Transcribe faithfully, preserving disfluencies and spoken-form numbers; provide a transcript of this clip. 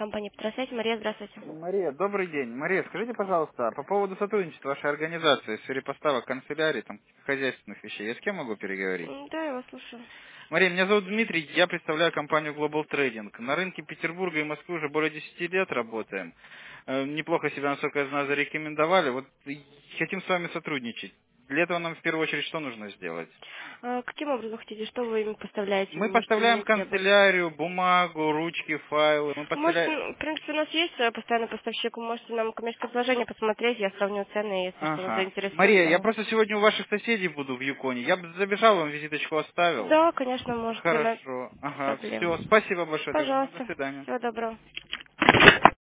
компания «Петросвязь». Мария, здравствуйте. Мария, добрый день. Мария, скажите, пожалуйста, по поводу сотрудничества вашей организации в сфере поставок канцелярии, там, хозяйственных вещей, я с кем могу переговорить? М, Да, я вас слушаю. Мария, меня зовут Дмитрий, я представляю компанию Global Trading. На рынке Петербурга и Москвы уже более десяти лет работаем. Э, Неплохо себя, насколько я знаю, зарекомендовали. Вот и хотим с вами сотрудничать. Для этого нам в первую очередь что нужно сделать? А каким образом хотите? Что вы им поставляете? Мы Вы можете поставляем мне требовать? канцелярию, бумагу, ручки, файлы. Мы Можете, поставляем... ну, в принципе, у нас есть э, постоянный поставщик. Вы можете нам коммерческое предложение посмотреть. Я сравню цены, если что, вас Ага. заинтересует. Мария, я Да, просто сегодня у ваших соседей буду в Юконе. Я бы забежал, вам визиточку оставил. да, конечно, можете. На... Хорошо. Ага. Проблем. Все. Спасибо большое тогда. До Пожалуйста. свидания. Всего доброго.